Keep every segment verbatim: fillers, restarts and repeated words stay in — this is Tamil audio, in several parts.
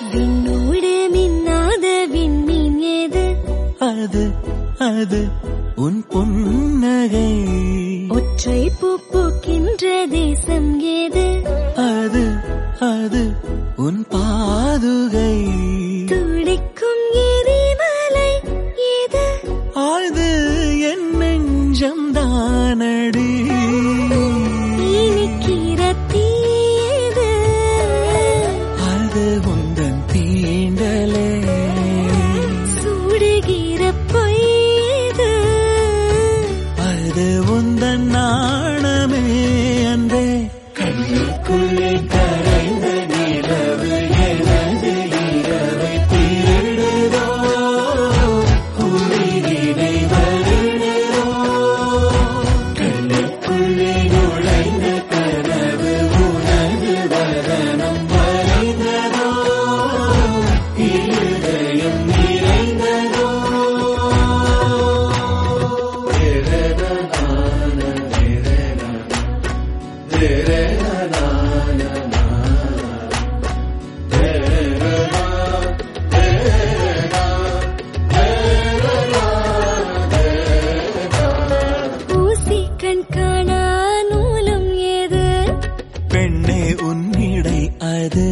விண்ணோடு மின்னாத விண்மீன் ஏது? அது அது உன் புன்னகை. ஒற்றை பூ பூக்கின்ற தேசம் ஏது? அது அது உன் பாதுகை. துடிக்கும் எரிமலை ஏது? அது என் நெஞ்சம் தானடி. இனிக்கிற தீ ஏது? அது உந்தன் தீண்டலே. சுடுகிற பொய் ஏது? அது உந்தன் நாணமே. அன்றே கண்ணுக்குள்ளே கரைந்த நிலவு எனது இரவை திருடுதோ, உயிரினை வருடுதோ. கண்ணுக்குள்ளே நுழைந்த கனவு உனது வதனம் வரைந்ததோ, இருதயம் நிறைந்ததோ. ஊசி கண் காணா நூலும் ஏது? பெண்ணே உன்னிடை அது.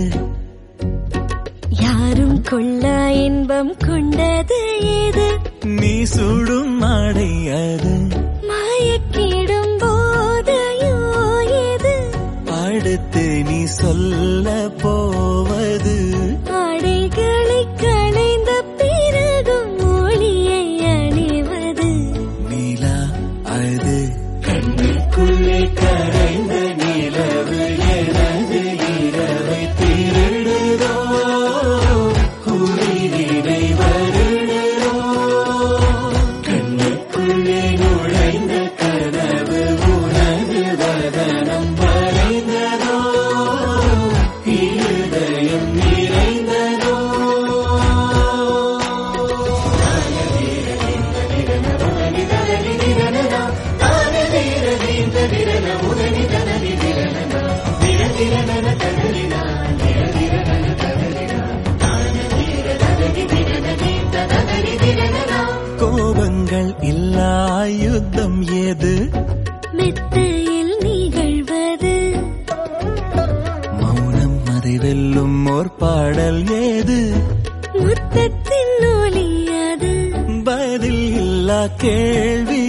யாரும் கொள்ளா இன்பம் கொண்டது ஏது? நீ சுடும் மாடை அது. மயக்கிடும் போதையோ ஏது? அடுத்து நீ சொல்ல போவது. ஆடைகளை களைந்த பிறகும் ஒளியை அணிவது. நிலா அது. கண்ணுக்குள்ளே கரைந்த நிலவு எனது இரவை திருடுதோ, உயிரினை வருடுதோ. கண்ணுக்குள்ளே நுழைந்த கனவு உனது வதனம் வரைந்ததோ, இருதயம் நிறைந்ததோ. கோபங்கள் இல்லா யுத்தம் ஏது? மெத்தையில் நிகழ்வது. மௌனம் அதை வெல்லும் ஓர் பாடல் ஏது? முத்தத்தின் ஒலி அது. பதில் இல்லா கேள்வி